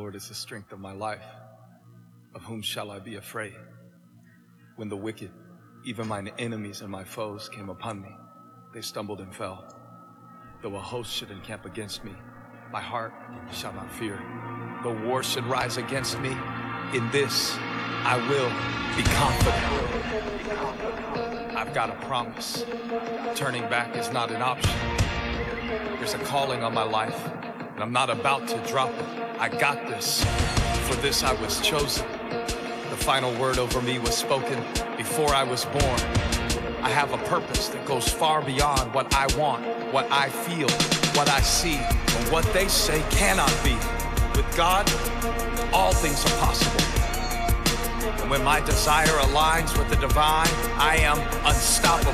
Lord is the strength of my life. Of whom shall I be afraid? When the wicked, even mine enemies and my foes, came upon me, they stumbled and fell. Though a host should encamp against me, my heart shall not fear. Though war should rise against me, in this I will be confident. I've got a promise. Turning back is not an option. There's a calling on my life, and I'm not about to drop it. I got this. For this I was chosen. The final word over me was spoken before I was born. I have a purpose that goes far beyond what I want, what I feel, what I see, and what they say cannot be. With God, all things are possible. And when my desire aligns with the divine, I am unstoppable.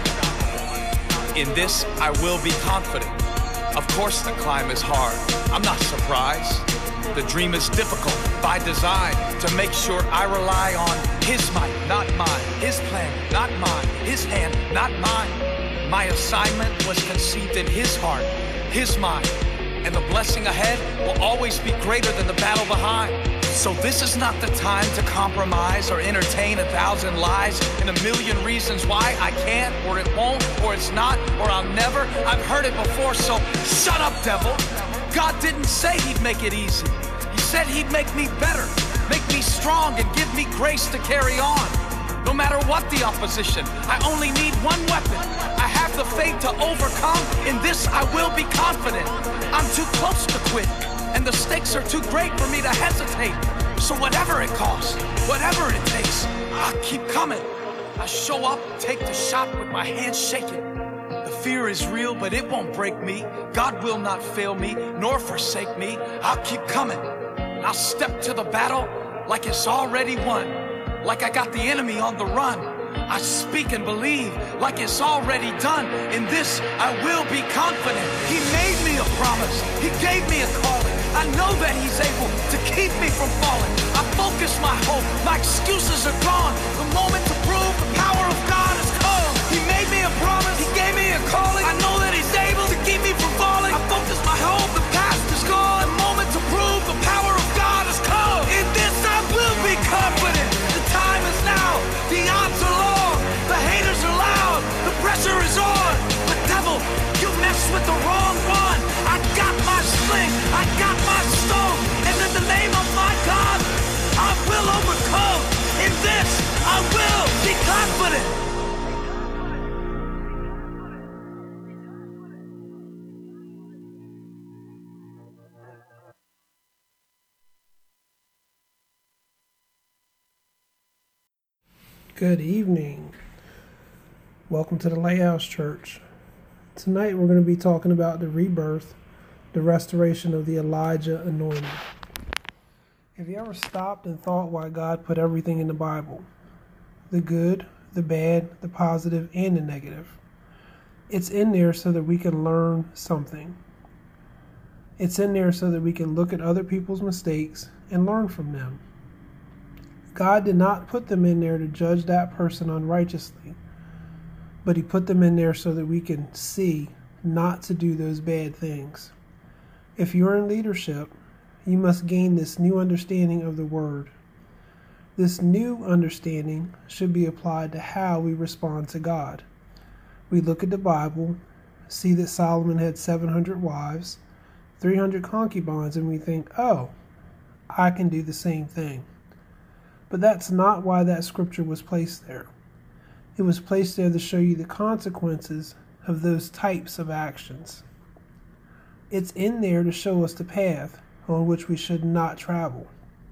In this, I will be confident. Of course the climb is hard. I'm not surprised. The dream is difficult by design to make sure I rely on His might, not mine. His plan, not mine. His hand, not mine. My assignment was conceived in His heart, His mind. And the blessing ahead will always be greater than the battle behind. So this is not the time to compromise or entertain 1,000 lies and a million reasons why I can't, or it won't, or it's not, or I'll never. I've heard it before, so shut up, devil. God didn't say He'd make it easy. He said He'd make me better, make me strong, and give me grace to carry on. No matter what the opposition, I only need one weapon. I have the faith to overcome. In this, I will be confident. I'm too close to quit, and the stakes are too great for me to hesitate. So whatever it costs, whatever it takes, I'll keep coming. I show up, take the shot with my hands shaking. The fear is real, but it won't break me. God will not fail me, nor forsake me. I'll keep coming. I'll step to the battle like it's already won. Like I got the enemy on the run. I speak and believe like it's already done. In this, I will be confident. He made me a promise. He gave me a calling. I know that He's able to keep me from falling. I focus my hope. My excuses are gone. The moment to prove the power of God has come. He made me a promise. He gave me a calling. I know that He's able to keep me from falling. I focus my hope. The past is gone. The moment to prove the power of God has come. In this, I will be confident. The time is now. The odds are long. The haters are loud. The pressure is on. But devil, you messed with the wrong one. I got my sling. I got my stone. And in the name of my God, I will overcome. In this, I will be confident. Good evening. Welcome to the Lighthouse Church. Tonight we're going to be talking about the rebirth, the restoration of the Elijah anointing. Have you ever stopped and thought why God put everything in the Bible? The good, the bad, the positive, and the negative. It's in there so that we can learn something. It's in there so that we can look at other people's mistakes and learn from them. God did not put them in there to judge that person unrighteously, but He put them in there so that we can see not to do those bad things. If you're in leadership, you must gain this new understanding of the Word. This new understanding should be applied to how we respond to God. We look at the Bible, see that Solomon had 700 wives, 300 concubines, and we think, oh, I can do the same thing. But that's not why that scripture was placed there. It was placed there to show you the consequences of those types of actions. It's in there to show us the path on which we should not travel.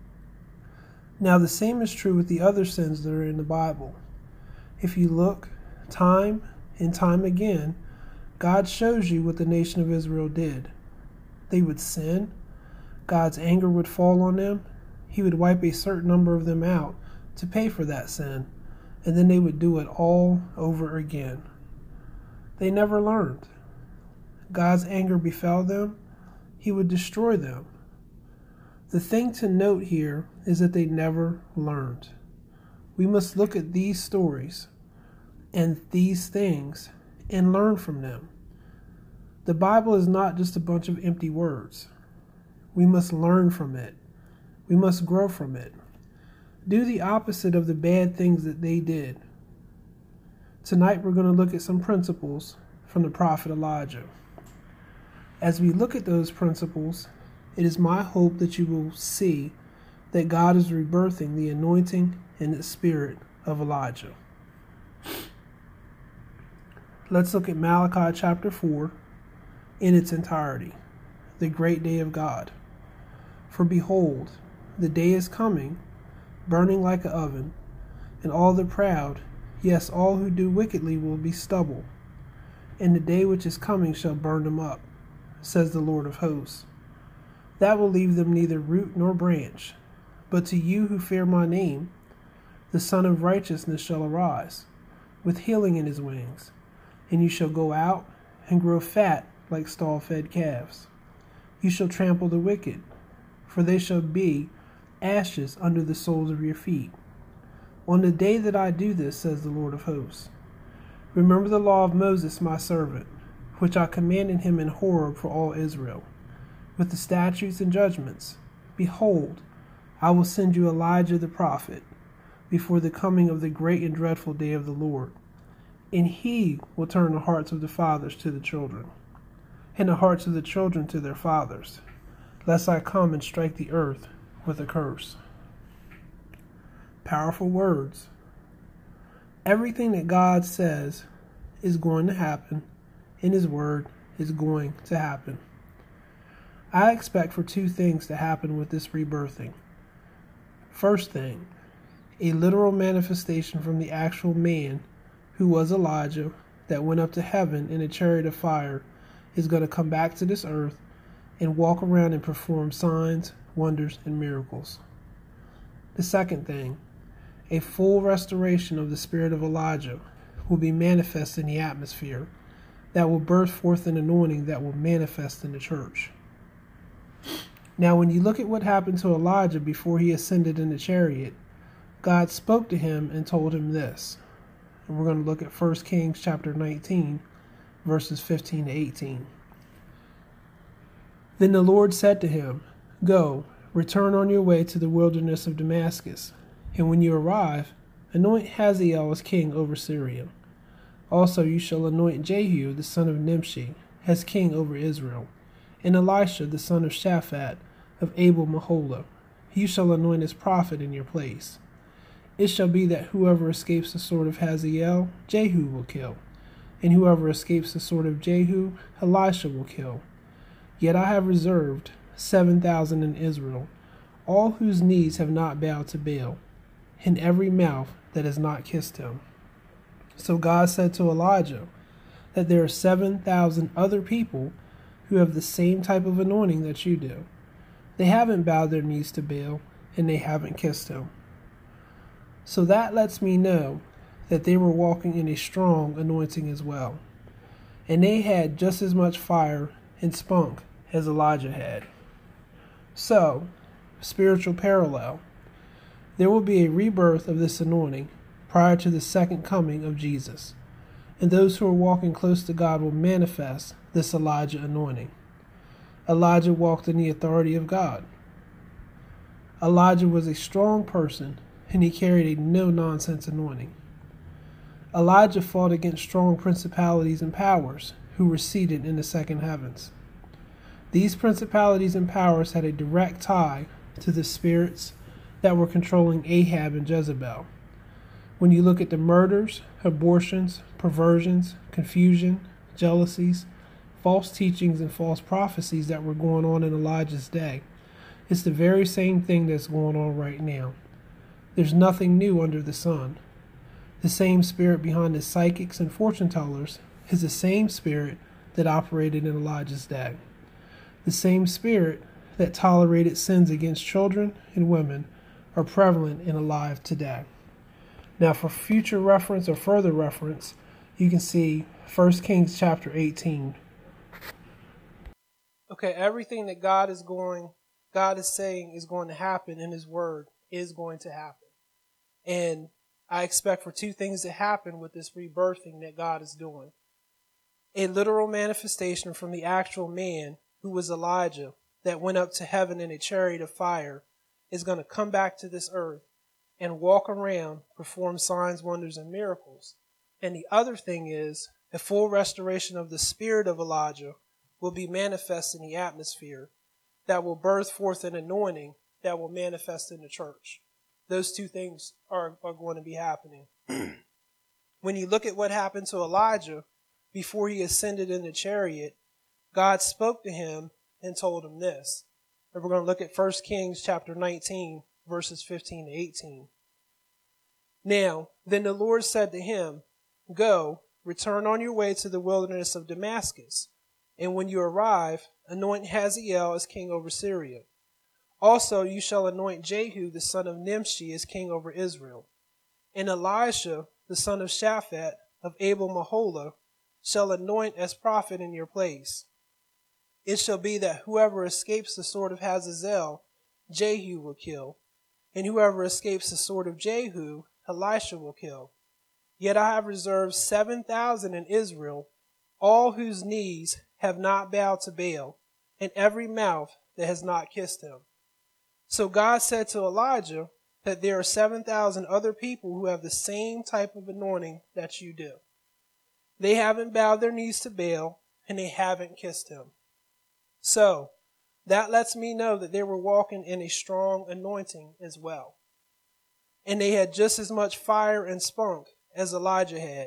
Now, the same is true with the other sins that are in the Bible. If you look time and time again, God shows you what the nation of Israel did. They would sin, God's anger would fall on them, He would wipe a certain number of them out to pay for that sin, and then they would do it all over again. They never learned. God's anger befell them, He would destroy them. The thing to note here is that they never learned. We must look at these stories and these things and learn from them. The Bible is not just a bunch of empty words. We must learn from it. We must grow from it. Do the opposite of the bad things that they did. Tonight we're going to look at some principles from the prophet Elijah. As we look at those principles, it is my hope that you will see that God is rebirthing the anointing and the spirit of Elijah. Let's look at Malachi chapter 4 in its entirety, the great day of God. For behold, the day is coming, burning like an oven, and all the proud, yes, all who do wickedly will be stubble. And the day which is coming shall burn them up, says the Lord of hosts. That will leave them neither root nor branch. But to you who fear my name, the Son of Righteousness shall arise, with healing in his wings, and you shall go out and grow fat like stall-fed calves. You shall trample the wicked, for they shall be ashes under the soles of your feet. On the day that I do this, says the Lord of hosts, remember the law of Moses my servant, which I commanded him in Horeb for all Israel, with the statutes and judgments. Behold, I will send you Elijah the prophet before the coming of the great and dreadful day of the Lord. And he will turn the hearts of the fathers to the children, and the hearts of the children to their fathers, lest I come and strike the earth with a curse. Powerful words. Everything that God says is going to happen in his word is going to happen. I expect for two things to happen with this rebirthing. First thing, a literal manifestation from the actual man who was Elijah that went up to heaven in a chariot of fire is going to come back to this earth and walk around and perform signs, wonders, and miracles. The second thing, a full restoration of the spirit of Elijah will be manifest in the atmosphere that will birth forth an anointing that will manifest in the church. Now, when you look at what happened to Elijah before he ascended in the chariot, God spoke to him and told him this. And we're going to look at 1 Kings chapter 19, verses 15 to 18. Then the Lord said to him, Go, return on your way to the wilderness of Damascus, and when you arrive, anoint Hazael as king over Syria. Also you shall anoint Jehu the son of Nimshi as king over Israel, and Elisha the son of Shaphat of Abel-Meholah. You shall anoint as prophet in your place. It shall be that whoever escapes the sword of Hazael, Jehu will kill, and whoever escapes the sword of Jehu, Elisha will kill. Yet I have reserved 7,000 in Israel, all whose knees have not bowed to Baal, and every mouth that has not kissed him. So God said to Elijah that there are 7,000 other people who have the same type of anointing that you do. They haven't bowed their knees to Baal, and they haven't kissed him. So that lets me know that they were walking in a strong anointing as well. And they had just as much fire and spunk as Elijah had. So, spiritual parallel. There will be a rebirth of this anointing prior to the second coming of Jesus. And those who are walking close to God will manifest this Elijah anointing. Elijah walked in the authority of God. Elijah was a strong person, and he carried a no-nonsense anointing. Elijah fought against strong principalities and powers who were seated in the second heavens. These principalities and powers had a direct tie to the spirits that were controlling Ahab and Jezebel. When you look at the murders, abortions, perversions, confusion, jealousies, false teachings, and false prophecies that were going on in Elijah's day, it's the very same thing that's going on right now. There's nothing new under the sun. The same spirit behind the psychics and fortune tellers is the same spirit that operated in Elijah's day. The same spirit that tolerated sins against children and women are prevalent and alive today. Now, for future reference or further reference, you can see 1 Kings chapter 18. Okay, everything that God is saying is going to happen in his word is going to happen. And I expect for two things to happen with this rebirthing that God is doing. A literal manifestation from the actual man who was Elijah that went up to heaven in a chariot of fire is going to come back to this earth and walk around, perform signs, wonders, and miracles. And the other thing is, a full restoration of the spirit of Elijah will be manifest in the atmosphere that will birth forth an anointing that will manifest in the church. Those two things are going to be happening. When you look at what happened to Elijah before he ascended in the chariot, God spoke to him and told him this. And we're going to look at 1 Kings chapter 19, verses 15 to 18. Now, then the Lord said to him, Go, return on your way to the wilderness of Damascus, and when you arrive, anoint Hazael as king over Syria. Also you shall anoint Jehu the son of Nimshi as king over Israel. And Elisha the son of Shaphat of Abel-Maholah shall anoint as prophet in your place. It shall be that whoever escapes the sword of Hazael, Jehu will kill, and whoever escapes the sword of Jehu, Elisha will kill. Yet I have reserved 7,000 in Israel, all whose knees have not bowed to Baal, and every mouth that has not kissed him. So God said to Elijah that there are 7,000 other people who have the same type of anointing that you do. They haven't bowed their knees to Baal, and they haven't kissed him. So that lets me know that they were walking in a strong anointing as well. And they had just as much fire and spunk as Elijah had.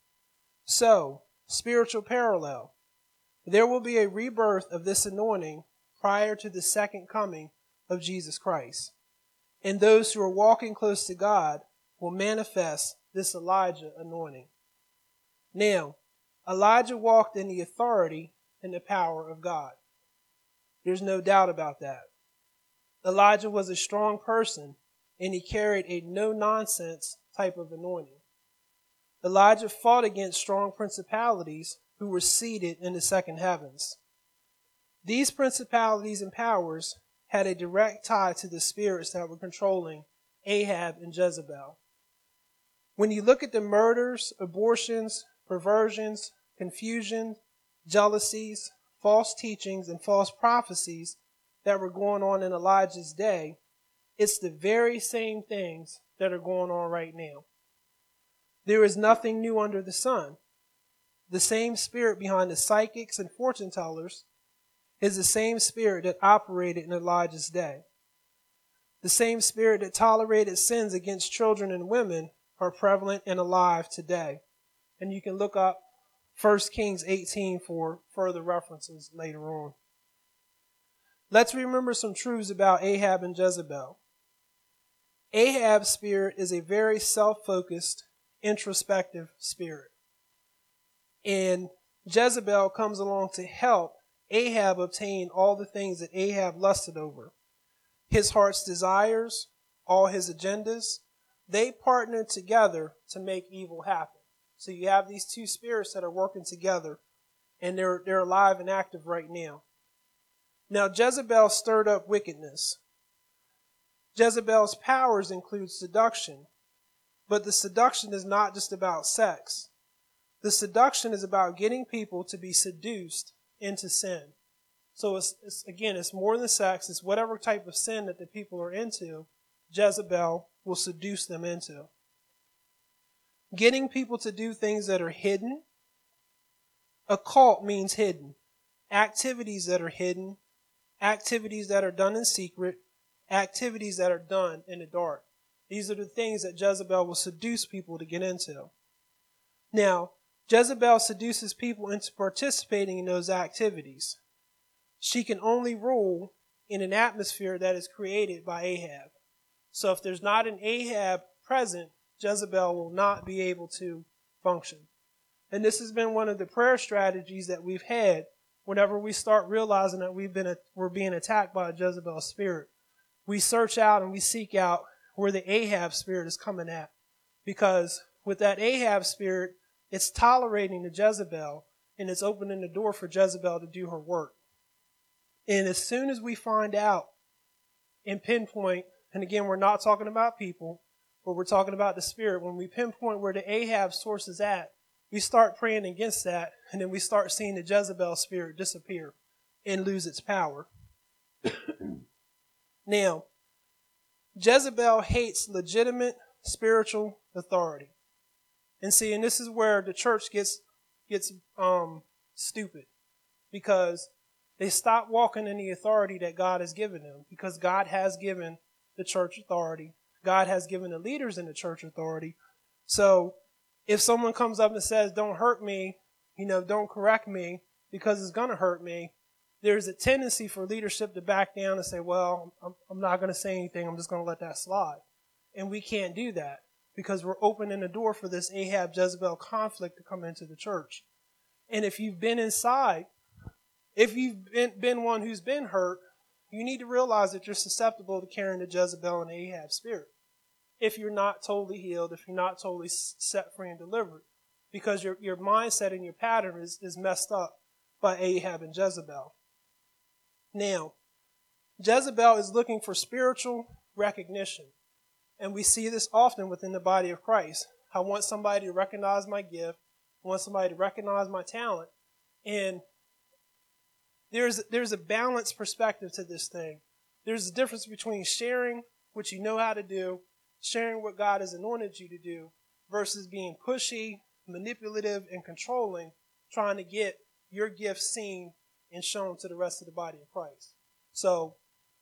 So, spiritual parallel. There will be a rebirth of this anointing prior to the second coming of Jesus Christ. And those who are walking close to God will manifest this Elijah anointing. Now, Elijah walked in the authority and the power of God. There's no doubt about that. Elijah was a strong person, and he carried a no-nonsense type of anointing. Elijah fought against strong principalities who were seated in the second heavens. These principalities and powers had a direct tie to the spirits that were controlling Ahab and Jezebel. When you look at the murders, abortions, perversions, confusion, jealousies, false teachings, and false prophecies that were going on in Elijah's day, it's the very same things that are going on right now. There is nothing new under the sun. The same spirit behind the psychics and fortune tellers is the same spirit that operated in Elijah's day. The same spirit that tolerated sins against children and women are prevalent and alive today. And you can look up 1 Kings 18 for further references later on. Let's remember some truths about Ahab and Jezebel. Ahab's spirit is a very self-focused, introspective spirit. And Jezebel comes along to help Ahab obtain all the things that Ahab lusted over. His heart's desires, all his agendas, they partner together to make evil happen. So you have these two spirits that are working together, and they're alive and active right now. Now, Jezebel stirred up wickedness. Jezebel's powers include seduction, but the seduction is not just about sex. The seduction is about getting people to be seduced into sin. So it's more than sex. It's whatever type of sin that the people are into, Jezebel will seduce them into. Getting people to do things that are hidden. Occult means hidden. Activities that are hidden. Activities that are done in secret. Activities that are done in the dark. These are the things that Jezebel will seduce people to get into. Now, Jezebel seduces people into participating in those activities. She can only rule in an atmosphere that is created by Ahab. So if there's not an Ahab present, Jezebel will not be able to function. And this has been one of the prayer strategies that we've had whenever we start realizing that we're being attacked by a Jezebel spirit. We search out and we seek out where the Ahab spirit is coming at. Because with that Ahab spirit, it's tolerating the Jezebel, and it's opening the door for Jezebel to do her work. And as soon as we find out and pinpoint, and again, we're not talking about people, but we're talking about the spirit. When we pinpoint where the Ahab source is at, we start praying against that, and then we start seeing the Jezebel spirit disappear and lose its power. Now, Jezebel hates legitimate spiritual authority. And see, and this is where the church gets stupid, because they stop walking in the authority that God has given them, because God has given the church authority. God has given the leaders in the church authority. So if someone comes up and says, don't hurt me, don't correct me because it's going to hurt me, there's a tendency for leadership to back down and say, well, I'm not going to say anything. I'm just going to let that slide. And we can't do that, because we're opening the door for this Ahab-Jezebel conflict to come into the church. And if you've been inside, if you've been one who's been hurt, you need to realize that you're susceptible to carrying the Jezebel and Ahab spirit. If you're not totally healed, if you're not totally set free and delivered, because your mindset and your pattern is messed up by Ahab and Jezebel. Now, Jezebel is looking for spiritual recognition. And we see this often within the body of Christ. I want somebody to recognize my gift. I want somebody to recognize my talent. And there's a balanced perspective to this thing. There's a difference between sharing what you know how to do, sharing what God has anointed you to do, versus being pushy, manipulative, and controlling, trying to get your gift seen and shown to the rest of the body of Christ. So,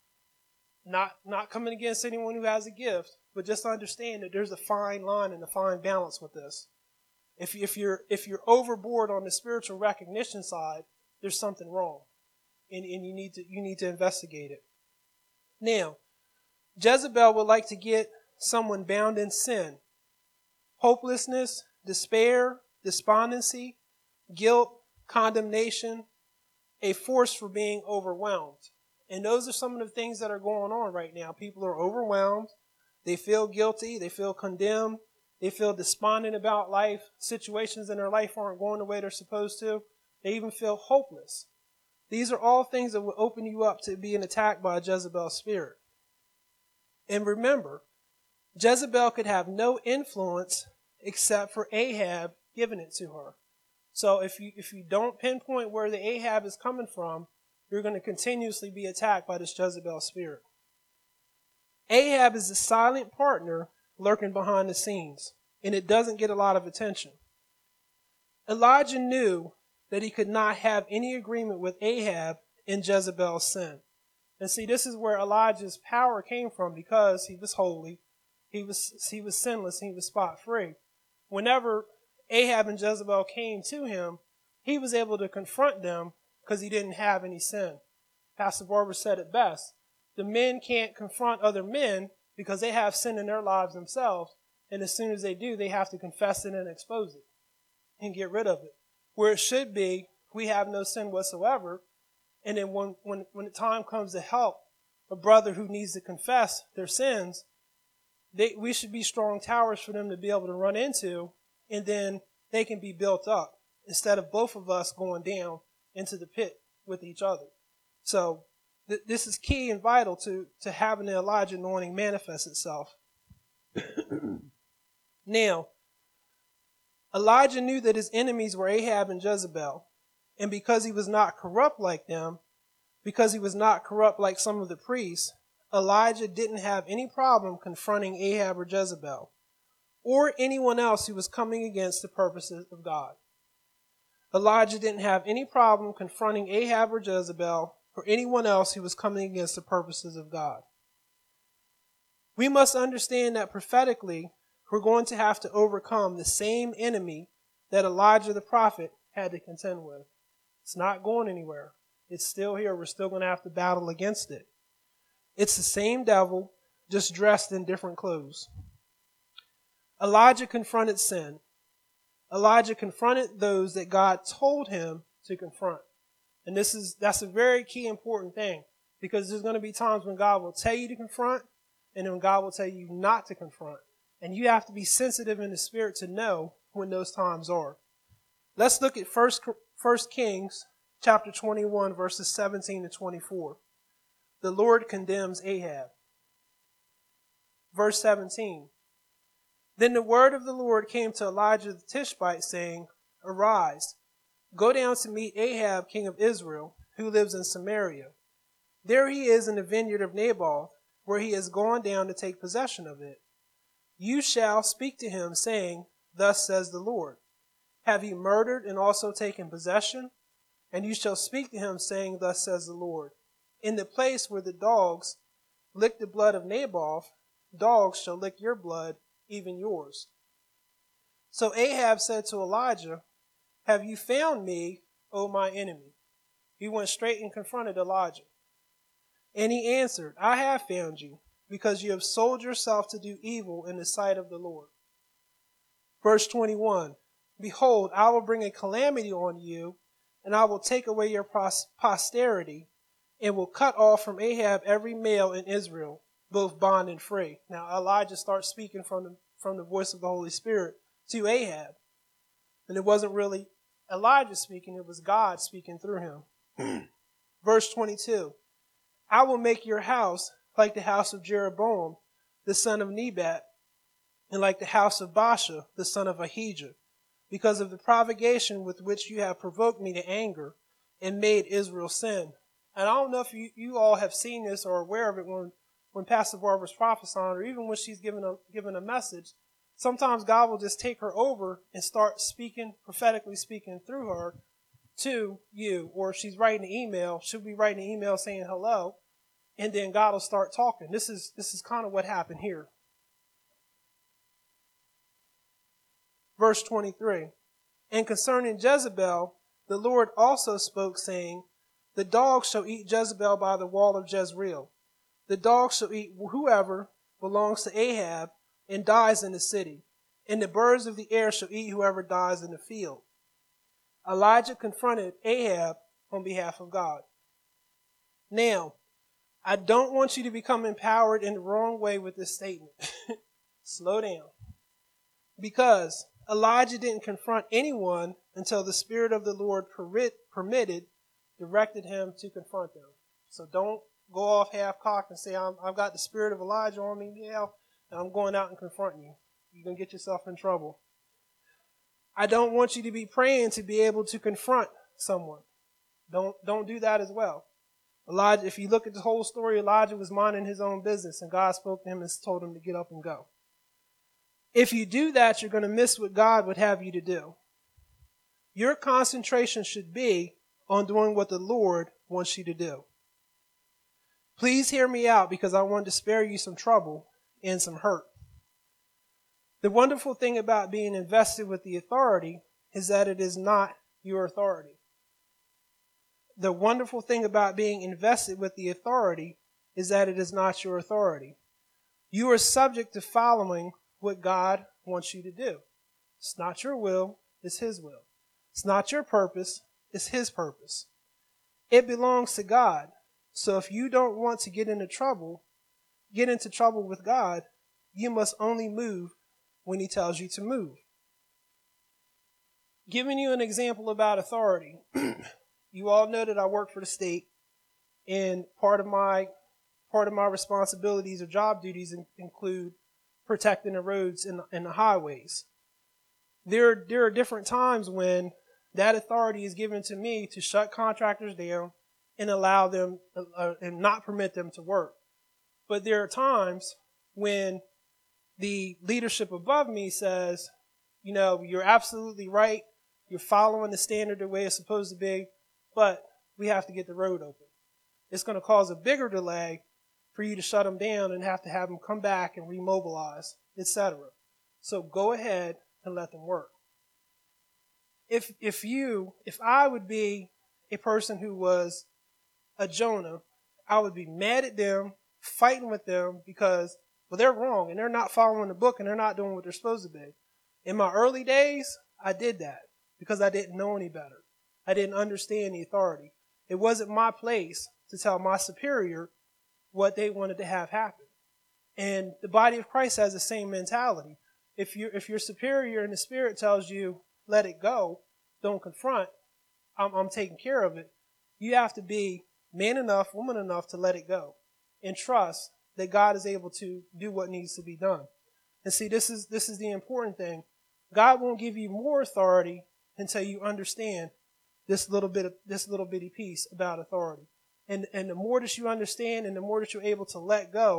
not coming against anyone who has a gift, but just understand that there's a fine line and a fine balance with this. If you're overboard on the spiritual recognition side, there's something wrong, and you need to investigate it. Now, Jezebel would like to get someone bound in sin, hopelessness, despair, despondency, guilt, condemnation, a force for being overwhelmed. And those are some of the things that are going on right now. People are overwhelmed. They feel guilty. They feel condemned. They feel despondent about life. Situations in their life aren't going the way they're supposed to. They even feel hopeless. These are all things that will open you up to being attacked by a Jezebel spirit. And remember, Jezebel could have no influence except for Ahab giving it to her. So if you don't pinpoint where the Ahab is coming from, you're going to continuously be attacked by this Jezebel spirit. Ahab is a silent partner lurking behind the scenes, and it doesn't get a lot of attention. Elijah knew that he could not have any agreement with Ahab in Jezebel's sin. And see, this is where Elijah's power came from, because he was holy, he was sinless, he was spot free. Whenever Ahab and Jezebel came to him, he was able to confront them because he didn't have any sin. Pastor Barber said it best. The men can't confront other men because they have sin in their lives themselves. And as soon as they do, they have to confess it and expose it and get rid of it. Where it should be, we have no sin whatsoever. And then when the time comes to help a brother who needs to confess their sins, we should be strong towers for them to be able to run into, and then they can be built up instead of both of us going down into the pit with each other. So this is key and vital to having the Elijah anointing manifest itself. Now, Elijah knew that his enemies were Ahab and Jezebel. And because he was not corrupt like them, because he was not corrupt like some of the priests, Elijah didn't have any problem confronting Ahab or Jezebel, or anyone else who was coming against the purposes of God. Elijah didn't have any problem confronting Ahab or Jezebel, or anyone else who was coming against the purposes of God. We must understand that prophetically, we're going to have to overcome the same enemy that Elijah the prophet had to contend with. It's not going anywhere. It's still here. We're still going to have to battle against it. It's the same devil, just dressed in different clothes. Elijah confronted sin. Elijah confronted those that God told him to confront. And that's a very key important thing, because there's going to be times when God will tell you to confront, and then God will tell you not to confront. And you have to be sensitive in the spirit to know when those times are. Let's look at 1 Kings chapter 21, verses 17 to 24. The Lord condemns Ahab. Verse 17. Then the word of the Lord came to Elijah the Tishbite, saying, Arise, go down to meet Ahab, king of Israel, who lives in Samaria. There he is in the vineyard of Naboth, where he has gone down to take possession of it. You shall speak to him, saying, Thus says the Lord, have you murdered and also taken possession? And you shall speak to him, saying, Thus says the Lord, in the place where the dogs lick the blood of Naboth, dogs shall lick your blood, even yours. So Ahab said to Elijah, Have you found me, O my enemy? He went straight and confronted Elijah. And he answered, I have found you, because you have sold yourself to do evil in the sight of the Lord. Verse 21, Behold, I will bring a calamity on you, and I will take away your posterity, and will cut off from Ahab every male in Israel, both bond and free. Now Elijah starts speaking from the voice of the Holy Spirit to Ahab. And it wasn't really Elijah speaking, it was God speaking through him. Verse 22, I will make your house like the house of Jeroboam, the son of Nebat, and like the house of Baasha, the son of Ahijah, because of the provocation with which you have provoked me to anger and made Israel sin. And I don't know if you all have seen this or are aware of it when Pastor Barbara's prophesying, or even when she's given a message. Sometimes God will just take her over and start speaking, prophetically speaking through her to you. Or if she's writing an email, she'll be writing an email saying hello, and then God will start talking. This is kind of what happened here. Verse 23, And concerning Jezebel, the Lord also spoke, saying, The dogs shall eat Jezebel by the wall of Jezreel. The dogs shall eat whoever belongs to Ahab and dies in the city, and the birds of the air shall eat whoever dies in the field. Elijah confronted Ahab on behalf of God. Now, I don't want you to become empowered in the wrong way with this statement. Slow down. Because Elijah didn't confront anyone until the Spirit of the Lord directed him to confront them. So don't go off half-cocked and say, I've got the spirit of Elijah on me now, and I'm going out and confronting you. You're going to get yourself in trouble. I don't want you to be praying to be able to confront someone. Don't do that as well. Elijah, if you look at the whole story, Elijah was minding his own business, and God spoke to him and told him to get up and go. If you do that, you're going to miss what God would have you to do. Your concentration should be on doing what the Lord wants you to do. Please hear me out, because I want to spare you some trouble and some hurt. The wonderful thing about being invested with the authority is that it is not your authority. The wonderful thing about being invested with the authority is that it is not your authority. You are subject to following what God wants you to do. It's not your will, it's His will. It's not your purpose, it's His purpose. It belongs to God. So if you don't want to get into trouble with God, you must only move when He tells you to move. Giving you an example about authority. You all know that I work for the state, and part of my responsibilities or job duties include protecting the roads and the highways. There are different times when that authority is given to me to shut contractors down and allow them and not permit them to work. But there are times when the leadership above me says, you're absolutely right. You're following the standard the way it's supposed to be, but we have to get the road open. It's going to cause a bigger delay for you to shut them down and have them come back and remobilize, etc. So go ahead and let them work. If I would be a person who was a Jonah, I would be mad at them, fighting with them because, they're wrong and they're not following the book and they're not doing what they're supposed to be. In my early days, I did that because I didn't know any better. I didn't understand the authority. It wasn't my place to tell my superior what they wanted to have happen. And the body of Christ has the same mentality. If your superior in the spirit tells you, let it go, don't confront, I'm taking care of it, you have to be man enough, woman enough to let it go and trust that God is able to do what needs to be done. And see, this is the important thing. God won't give you more authority until you understand this little bitty piece about authority. And the more that you understand and the more that you're able to let go,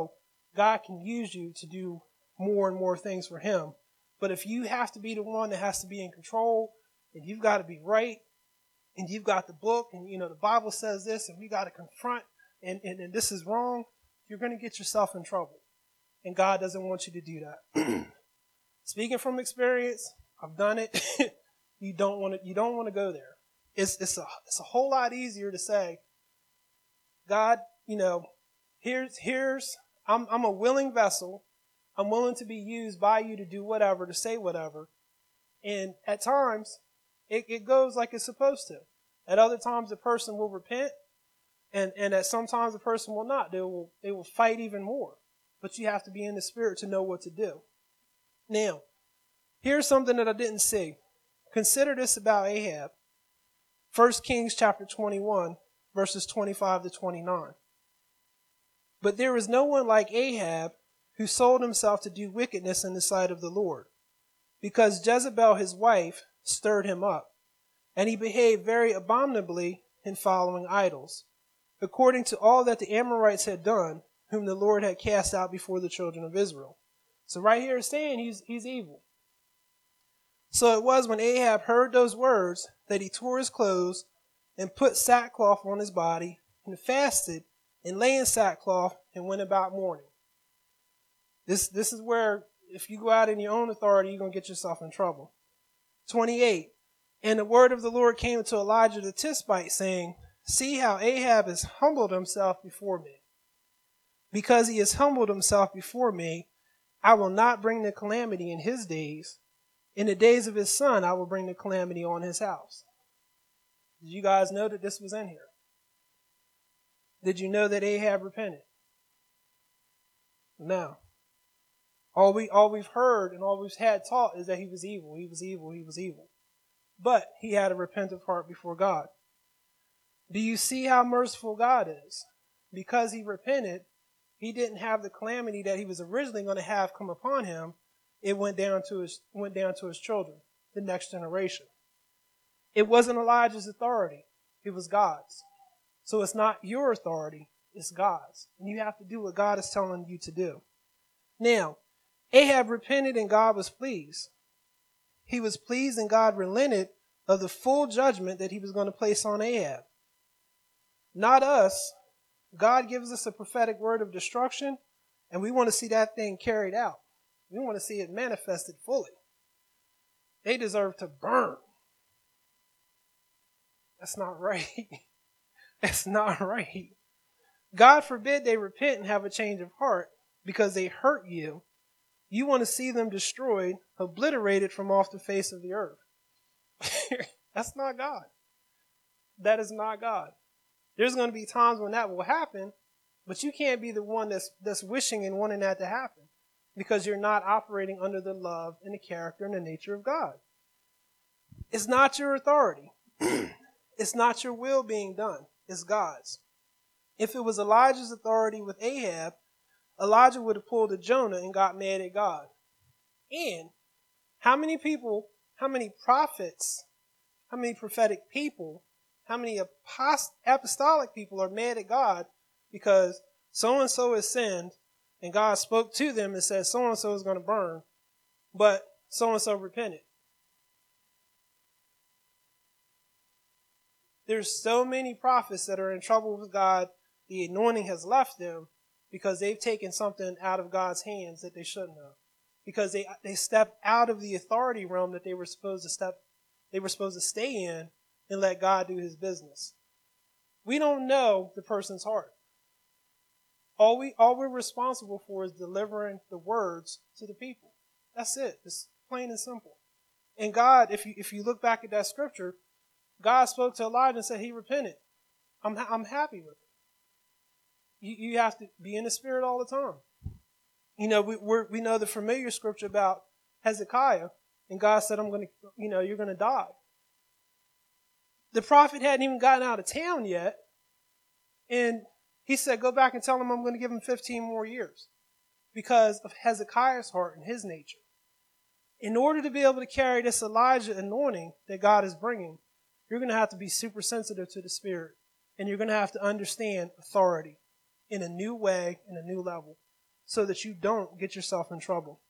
God can use you to do more and more things for him. But if you have to be the one that has to be in control, and you've got to be right, and you've got the book, and the Bible says this, and we got to confront, and this is wrong, you're going to get yourself in trouble. And God doesn't want you to do that. Speaking from experience, I've done it. You don't want to go there. It's a whole lot easier to say, God, here's I'm a willing vessel. I'm willing to be used by you to do whatever, to say whatever. And at times, it goes like it's supposed to. At other times, the person will repent, and at sometimes the person will not. They will fight even more. But you have to be in the spirit to know what to do. Now, here's something that I didn't see. Consider this about Ahab. 1 Kings chapter 21, verses 25 to 29. But there is no one like Ahab who sold himself to do wickedness in the sight of the Lord, because Jezebel his wife stirred him up, and he behaved very abominably in following idols, according to all that the Amorites had done, whom the Lord had cast out before the children of Israel. So right here it's saying he's evil. So it was when Ahab heard those words that he tore his clothes and put sackcloth on his body and fasted and lay in sackcloth and went about mourning. This is where if you go out in your own authority, you're going to get yourself in trouble. 28. And the word of the Lord came to Elijah the Tishbite, saying, see how Ahab has humbled himself before me. Because he has humbled himself before me, I will not bring the calamity in his days. In the days of his son, I will bring the calamity on his house. Did you guys know that this was in here? Did you know that Ahab repented? No. All we've heard and all we've had taught is that he was evil. He was evil. He was evil. But he had a repentant heart before God. Do you see how merciful God is? Because he repented, he didn't have the calamity that he was originally going to have come upon him. It went down to his children, the next generation. It wasn't Elijah's authority. It was God's. So it's not your authority. It's God's. And you have to do what God is telling you to do. Now, Ahab repented and God was pleased. He was pleased and God relented of the full judgment that he was going to place on Ahab. Not us. God gives us a prophetic word of destruction, and we want to see that thing carried out. We want to see it manifested fully. They deserve to burn. That's not right. That's not right. God forbid they repent and have a change of heart because they hurt you. You want to see them destroyed, obliterated from off the face of the earth. That's not God. That is not God. There's going to be times when that will happen, but you can't be the one that's wishing and wanting that to happen because you're not operating under the love and the character and the nature of God. It's not your authority. It's not your will being done. It's God's. If it was Elijah's authority with Ahab, Elijah would have pulled a Jonah and got mad at God. And how many people, how many prophets, how many prophetic people, how many apostolic people are mad at God because so-and-so has sinned and God spoke to them and said so-and-so is going to burn, but so-and-so repented. There's so many prophets that are in trouble with God. The anointing has left them because they've taken something out of God's hands that they shouldn't have. Because they stepped out of the authority realm that they were supposed to stay in and let God do his business. We don't know the person's heart. All we're responsible for is delivering the words to the people. That's it. It's plain and simple. And God, if you look back at that scripture, God spoke to Elijah and said he repented. I'm happy with it. You have to be in the spirit all the time. We know the familiar scripture about Hezekiah, and God said, you're going to die. The prophet hadn't even gotten out of town yet, and he said, go back and tell him I'm going to give him 15 more years because of Hezekiah's heart and his nature. In order to be able to carry this Elijah anointing that God is bringing, you're going to have to be super sensitive to the Spirit, and you're going to have to understand authority in a new way, in a new level. so that you don't get yourself in trouble?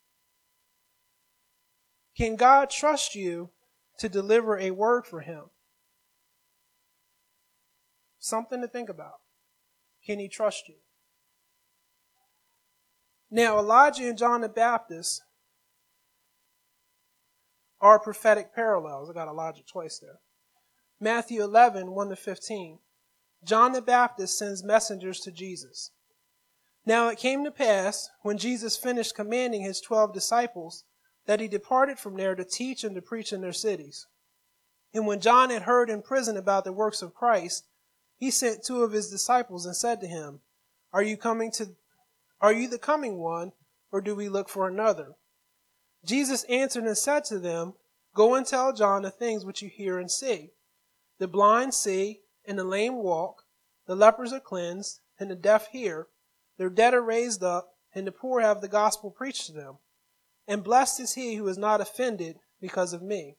Can God trust you to deliver a word for him? Something to think about. Can he trust you? Now, Elijah and John the Baptist are prophetic parallels. I got Elijah twice there. Matthew 11, 1-15. John the Baptist sends messengers to Jesus. Now it came to pass, when Jesus finished commanding his 12 disciples, that he departed from there to teach and to preach in their cities. And when John had heard in prison about the works of Christ, he sent 2 of his disciples and said to him, Are you the coming one, or do we look for another? Jesus answered and said to them, Go and tell John the things which you hear and see. The blind see, and the lame walk, the lepers are cleansed, and the deaf hear, their dead are raised up, and the poor have the gospel preached to them. And blessed is he who is not offended because of me.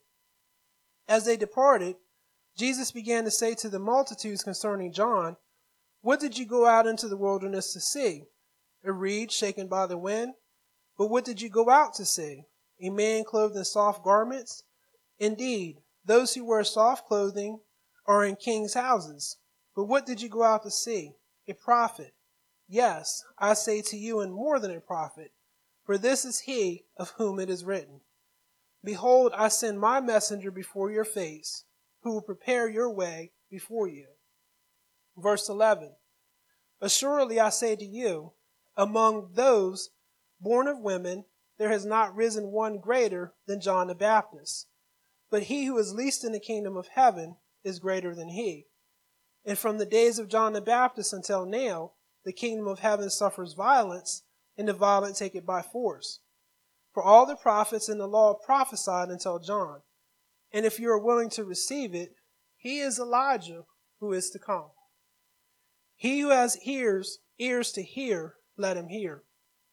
As they departed, Jesus began to say to the multitudes concerning John, What did you go out into the wilderness to see? A reed shaken by the wind? But what did you go out to see? A man clothed in soft garments? Indeed, those who wear soft clothing are in kings' houses. But what did you go out to see? A prophet? Yes, I say to you, and more than a prophet. For this is he of whom it is written, Behold, I send my messenger before your face, who will prepare your way before you. Verse 11. Assuredly I say to you, among those born of women, there has not risen one greater than John the Baptist. But he who is least in the kingdom of heaven is greater than he. And from the days of John the Baptist until now, the kingdom of heaven suffers violence, and the violent take it by force. For all the prophets in the law prophesied until John. And if you are willing to receive it, he is Elijah who is to come. He who has ears to hear, let him hear.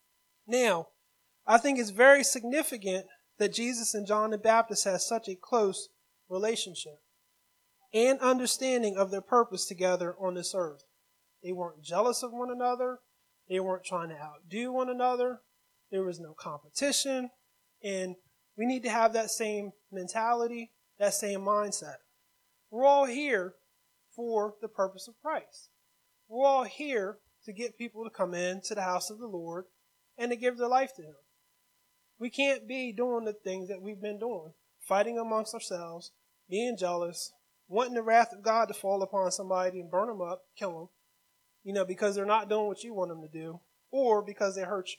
Now, I think it's very significant that Jesus and John the Baptist had such a close relationship and understanding of their purpose together on this earth. They weren't jealous of one another. They weren't trying to outdo one another. There was no competition. And we need to have that same mentality, that same mindset. We're all here for the purpose of Christ. We're all here to get people to come into the house of the Lord and to give their life to him. We can't be doing the things that we've been doing, fighting amongst ourselves, being jealous, wanting the wrath of God to fall upon somebody and burn them up, kill them, because they're not doing what you want them to do, or because they hurt you.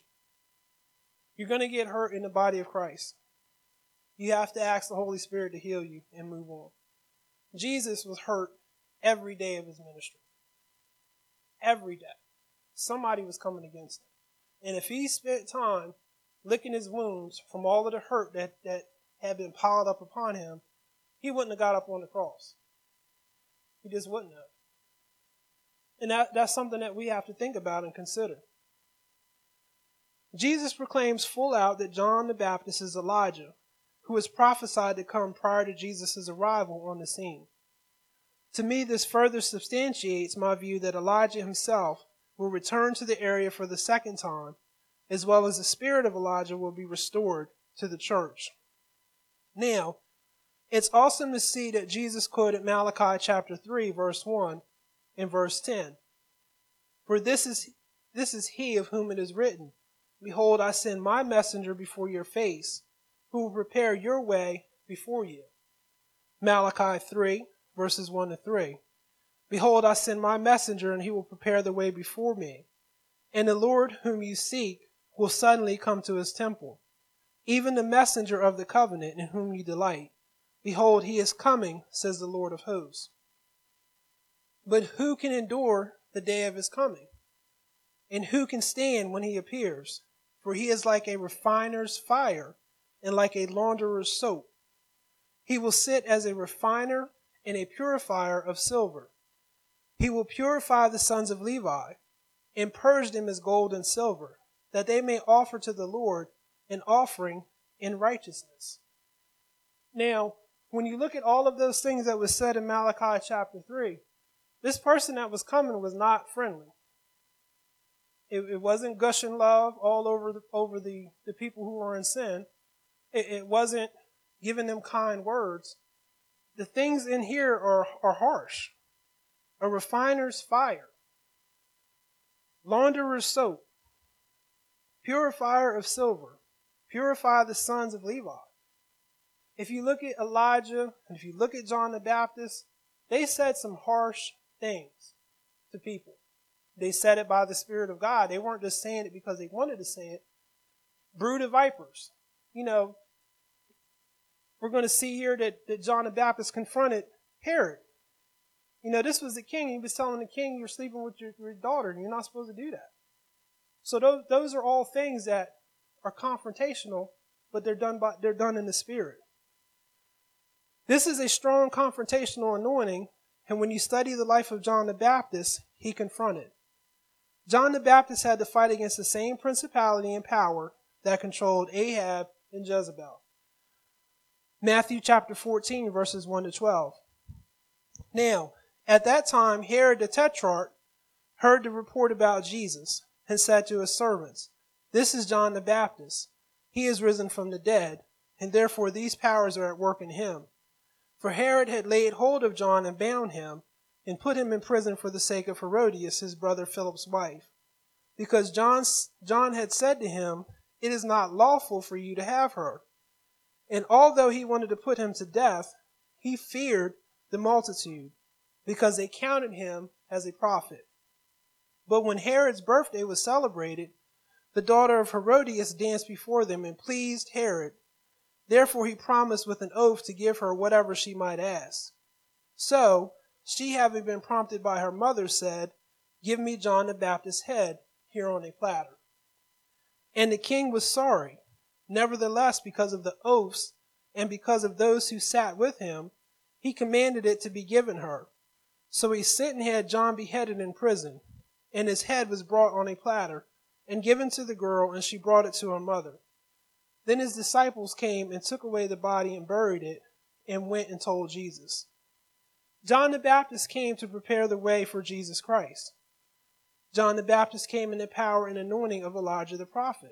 You're going to get hurt in the body of Christ. You have to ask the Holy Spirit to heal you and move on. Jesus was hurt every day of his ministry. Every day. Somebody was coming against him. And if he spent time licking his wounds from all of the hurt that had been piled up upon him, he wouldn't have got up on the cross. He just wouldn't have. And that's something that we have to think about and consider. Jesus proclaims full out that John the Baptist is Elijah, who is prophesied to come prior to Jesus' arrival on the scene. To me, this further substantiates my view that Elijah himself will return to the area for the second time, as well as the spirit of Elijah will be restored to the church. Now, it's awesome to see that Jesus quoted Malachi chapter 3, verse 1 and verse 10. For this is he of whom it is written, Behold, I send my messenger before your face, who will prepare your way before you. Malachi 3, verses 1-3. Behold, I send my messenger, and he will prepare the way before me. And the Lord whom you seek will suddenly come to his temple, even the messenger of the covenant in whom you delight. Behold, he is coming, says the Lord of hosts. But who can endure the day of his coming? And who can stand when he appears? For he is like a refiner's fire and like a launderer's soap. He will sit as a refiner and a purifier of silver. He will purify the sons of Levi and purge them as gold and silver, that they may offer to the Lord an offering in righteousness. Now, when you look at all of those things that was said in Malachi chapter 3, this person that was coming was not friendly. It wasn't gushing love all over the people who were in sin. It wasn't giving them kind words. The things in here are harsh. A refiner's fire, launderer's soap, purifier of silver, purify the sons of Levi. If you look at Elijah and if you look at John the Baptist, they said some harsh things to people. They said it by the Spirit of God. They weren't just saying it because they wanted to say it. Brood of vipers. You know, we're going to see here that John the Baptist confronted Herod. You know, this was the king. He was telling the king, you're sleeping with your daughter, and you're not supposed to do that. So those are all things that are confrontational, but they're done in the Spirit. This is a strong confrontational anointing, and when you study the life of John the Baptist, he confronted. John the Baptist had to fight against the same principality and power that controlled Ahab and Jezebel. Matthew chapter 14, verses 1 to 12. Now, at that time, Herod the Tetrarch heard the report about Jesus and said to his servants, "This is John the Baptist. He is risen from the dead, and therefore these powers are at work in him." For Herod had laid hold of John and bound him, and put him in prison for the sake of Herodias, his brother Philip's wife, because John had said to him, "It is not lawful for you to have her." And although he wanted to put him to death, he feared the multitude, because they counted him as a prophet. But when Herod's birthday was celebrated, the daughter of Herodias danced before them and pleased Herod. Therefore he promised with an oath to give her whatever she might ask. So, she, having been prompted by her mother, said, "Give me John the Baptist's head here on a platter." And the king was sorry. Nevertheless, because of the oaths and because of those who sat with him, he commanded it to be given her. So he sent and had John beheaded in prison, and his head was brought on a platter and given to the girl, and she brought it to her mother. Then his disciples came and took away the body and buried it, and went and told Jesus. John the Baptist came to prepare the way for Jesus Christ. John the Baptist came in the power and anointing of Elijah the prophet.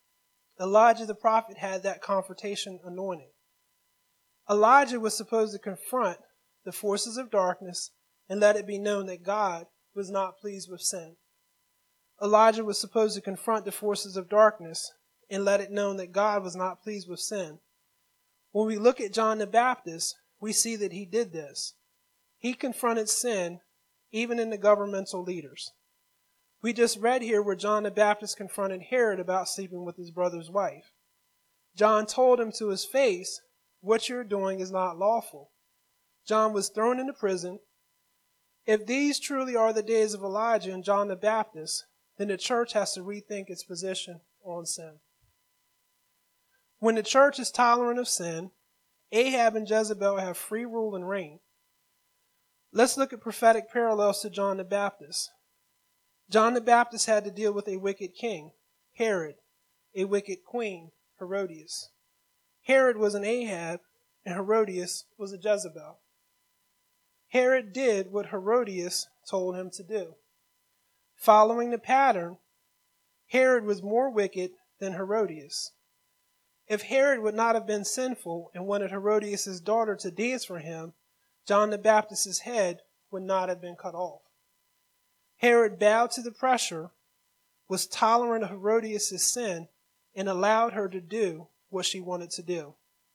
Elijah the prophet had that confrontation anointing. Elijah was supposed to confront the forces of darkness and let it be known that God was not pleased with sin. Elijah was supposed to confront the forces of darkness and let it known that God was not pleased with sin. When we look at John the Baptist, we see that he did this. He confronted sin even in the governmental leaders. We just read here where John the Baptist confronted Herod about sleeping with his brother's wife. John told him to his face, "What you're doing is not lawful." John was thrown into prison. If these truly are the days of Elijah and John the Baptist, then the church has to rethink its position on sin. When the church is tolerant of sin, Ahab and Jezebel have free rule and reign. Let's look at prophetic parallels to John the Baptist. John the Baptist had to deal with a wicked king, Herod, a wicked queen, Herodias. Herod was an Ahab, and Herodias was a Jezebel. Herod did what Herodias told him to do. Following the pattern, Herod was more wicked than Herodias. If Herod would not have been sinful and wanted Herodias' daughter to dance for him, John the Baptist's head would not have been cut off. Herod bowed to the pressure, was tolerant of Herodias' sin, and allowed her to do what she wanted to do.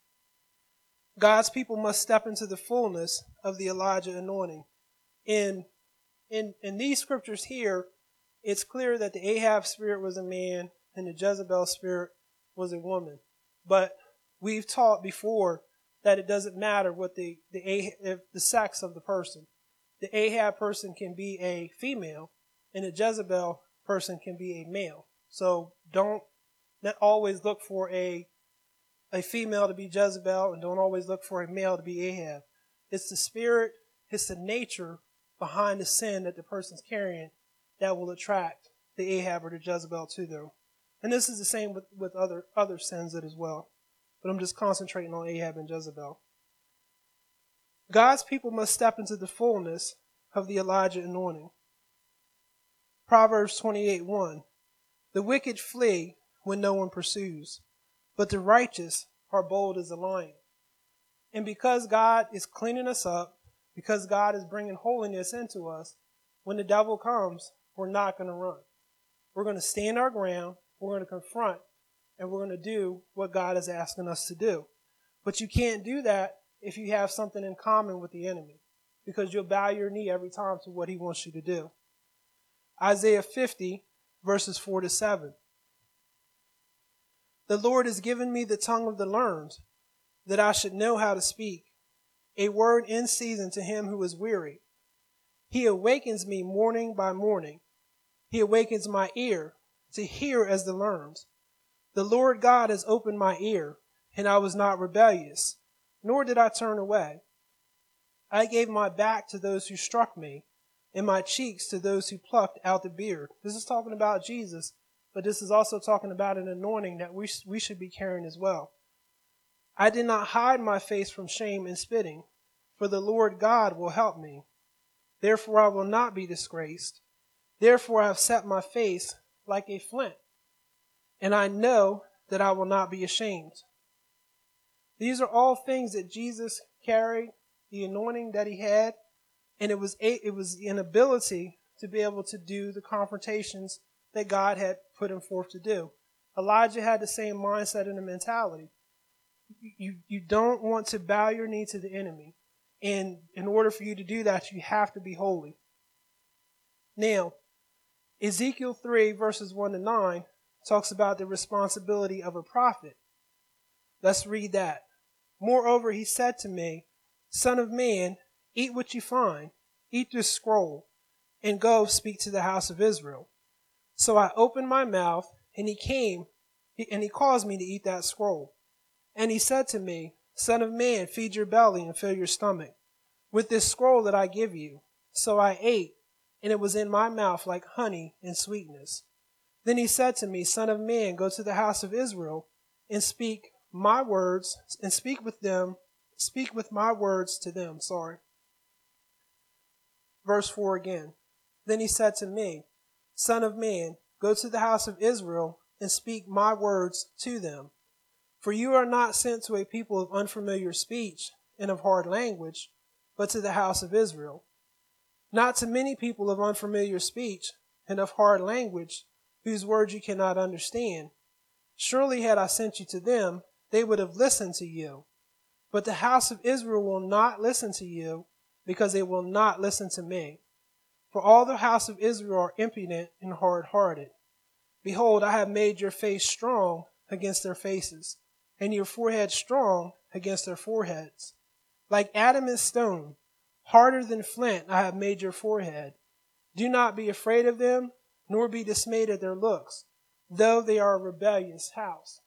God's people must step into the fullness of the Elijah anointing. In these scriptures here, it's clear that the Ahab spirit was a man and the Jezebel spirit was a woman. But we've taught before that it doesn't matter what the sex of the person. The Ahab person can be a female and the Jezebel person can be a male. So don't always look for a female to be Jezebel and don't always look for a male to be Ahab. It's the spirit, it's the nature behind the sin that the person's carrying that will attract the Ahab or the Jezebel to them. And this is the same with other sins as well. But I'm just concentrating on Ahab and Jezebel. God's people must step into the fullness of the Elijah anointing. Proverbs 28:1. The wicked flee when no one pursues, but the righteous are bold as a lion. And because God is cleaning us up, because God is bringing holiness into us, when the devil comes, we're not going to run. We're going to stand our ground, we're going to confront, and we're going to do what God is asking us to do. But you can't do that if you have something in common with the enemy, because you'll bow your knee every time to what he wants you to do. Isaiah 50, verses 4-7. The Lord has given me the tongue of the learned, that I should know how to speak, a word in season to him who is weary. He awakens me morning by morning. He awakens my ear to hear as the learned. The Lord God has opened my ear, and I was not rebellious, nor did I turn away. I gave my back to those who struck me, and my cheeks to those who plucked out the beard. This is talking about Jesus, but this is also talking about an anointing that we should be carrying as well. I did not hide my face from shame and spitting, for the Lord God will help me. Therefore I will not be disgraced. Therefore I have set my face like a flint, and I know that I will not be ashamed. These are all things that Jesus carried, the anointing that he had, and it was an ability to be able to do the confrontations that God had put him forth to do. Elijah had the same mindset and the mentality. You don't want to bow your knee to the enemy. And in order for you to do that, you have to be holy. Now, Ezekiel 3, verses 1-9, talks about the responsibility of a prophet. Let's read that. Moreover, he said to me, Son of man, eat what you find, eat this scroll, and go speak to the house of Israel. So I opened my mouth, and he came, and he caused me to eat that scroll. And he said to me, Son of man, feed your belly and fill your stomach with this scroll that I give you. So I ate, and it was in my mouth like honey and sweetness. Then he said to me, Son of man, go to the house of Israel and speak my words, and speak with my words to them. Verse 4 again. Then he said to me, Son of man, go to the house of Israel and speak my words to them. For you are not sent to a people of unfamiliar speech and of hard language, but to the house of Israel. Not to many people of unfamiliar speech and of hard language, whose words you cannot understand. Surely had I sent you to them, they would have listened to you. But the house of Israel will not listen to you, because they will not listen to me. For all the house of Israel are impudent and hard-hearted. Behold, I have made your face strong against their faces, and your forehead strong against their foreheads. Like adamant stone, harder than flint, I have made your forehead. Do not be afraid of them, nor be dismayed at their looks, though they are a rebellious house.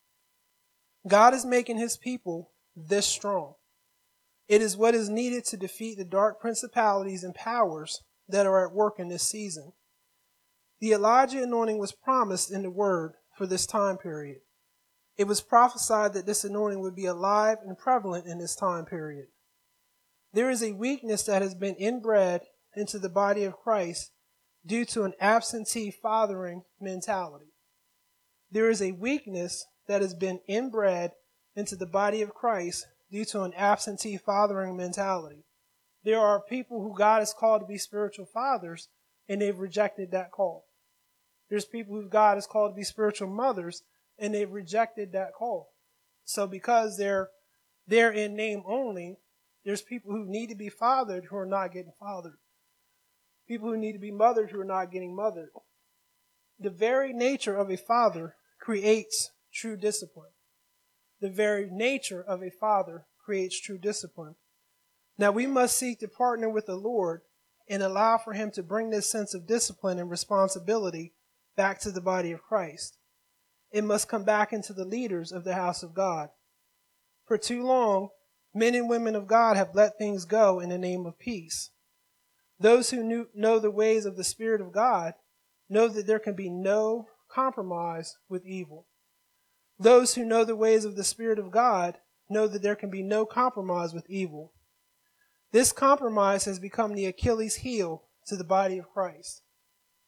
God is making his people this strong. It is what is needed to defeat the dark principalities and powers that are at work in this season. The Elijah anointing was promised in the word for this time period. It was prophesied that this anointing would be alive and prevalent in this time period. There is a weakness that has been inbred into the body of Christ due to an absentee fathering mentality. There is a weakness that has been inbred into the body of Christ due to an absentee fathering mentality. There are people who God has called to be spiritual fathers, and they've rejected that call. There's people who God has called to be spiritual mothers, and they've rejected that call. So because they're in name only, there's people who need to be fathered who are not getting fathered. People who need to be mothered who are not getting mothered. The very nature of a father creates true discipline. The very nature of a father creates true discipline. Now we must seek to partner with the Lord and allow for him to bring this sense of discipline and responsibility back to the body of Christ. It must come back into the leaders of the house of God. For too long, men and women of God have let things go in the name of peace. Those who know the ways of the Spirit of God know that there can be no compromise with evil. Those who know the ways of the Spirit of God know that there can be no compromise with evil. This compromise has become the Achilles heel to the body of Christ.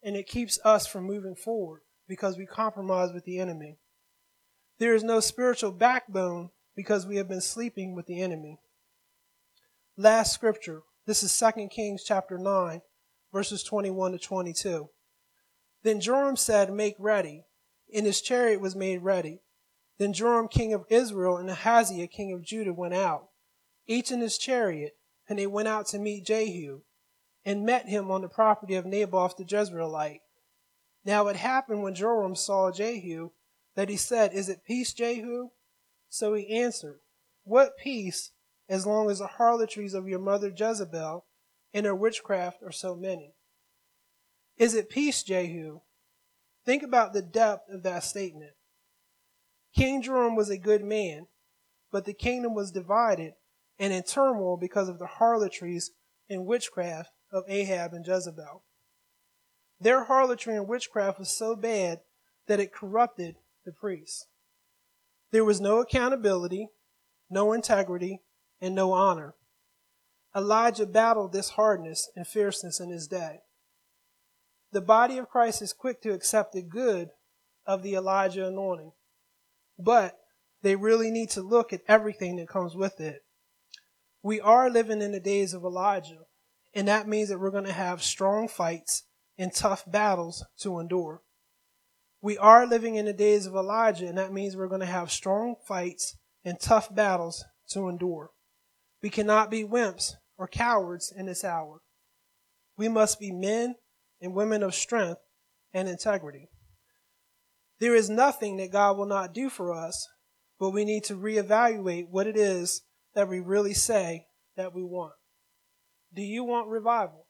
and it keeps us from moving forward because we compromise with the enemy. There is no spiritual backbone because we have been sleeping with the enemy. Last scripture, this is 2 Kings chapter 9, verses 21 to 22. Then Joram said, "Make ready," and his chariot was made ready. Then Joram king of Israel and Ahaziah king of Judah went out, each in his chariot, and they went out to meet Jehu, and met him on the property of Naboth the Jezreelite. Now it happened when Joram saw Jehu, that he said, "Is it peace, Jehu?" So he answered, "What peace, as long as the harlotries of your mother Jezebel and her witchcraft are so many?" Is it peace, Jehu? Think about the depth of that statement. King Joram was a good man, but the kingdom was divided and in turmoil because of the harlotries and witchcraft of Ahab and Jezebel. Their harlotry and witchcraft was so bad that it corrupted the priests. There was no accountability, no integrity, and no honor. Elijah battled this hardness and fierceness in his day. The body of Christ is quick to accept the good of the Elijah anointing, but they really need to look at everything that comes with it. We are living in the days of Elijah, and that means that we're going to have strong fights and tough battles to endure. We are living in the days of Elijah, and that means we're going to have strong fights and tough battles to endure. We cannot be wimps or cowards in this hour. We must be men and women of strength and integrity. There is nothing that God will not do for us, but we need to reevaluate what it is that we really say that we want. Do you want revival?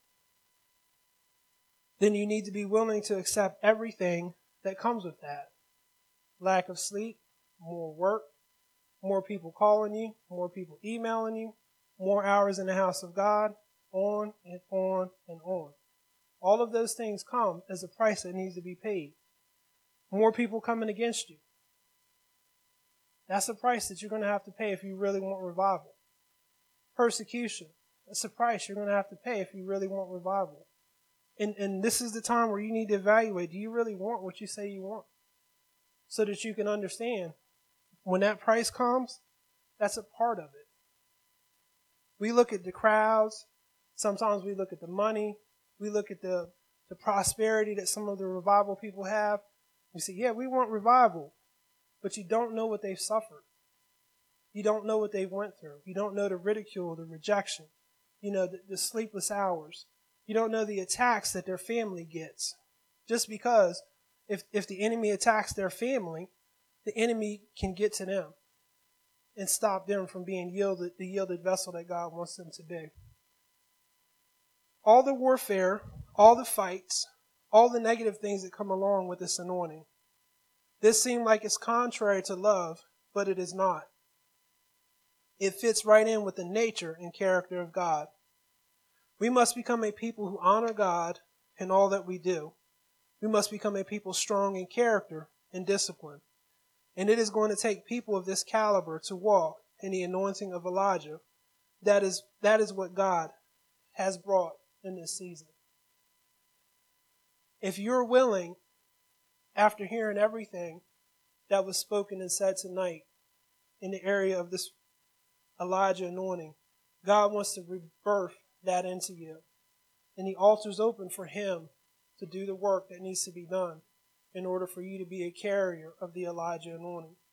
Then you need to be willing to accept everything that comes with that. Lack of sleep, more work, more people calling you, more people emailing you, more hours in the house of God, on and on and on. All of those things come as a price that needs to be paid. More people coming against you. That's a price that you're going to have to pay if you really want revival. Persecution. That's a price you're going to have to pay if you really want revival. And this is the time where you need to evaluate, do you really want what you say you want? So that you can understand when that price comes, that's a part of it. We look at the crowds. Sometimes we look at the money. We look at the prosperity that some of the revival people have. We say, yeah, we want revival. But you don't know what they've suffered. You don't know what they've went through. You don't know the ridicule, the rejection, the sleepless hours. You don't know the attacks that their family gets. Just because if the enemy attacks their family, the enemy can get to them and stop them from being the yielded vessel that God wants them to be. All the warfare, all the fights, all the negative things that come along with this anointing. This seems like it's contrary to love, but it is not. It fits right in with the nature and character of God. We must become a people who honor God in all that we do. We must become a people strong in character and discipline. And it is going to take people of this caliber to walk in the anointing of Elijah. That is what God has brought in this season. If you're willing, after hearing everything that was spoken and said tonight in the area of this Elijah anointing, God wants to rebirth that into you. And the altar's open for Him to do the work that needs to be done in order for you to be a carrier of the Elijah anointing.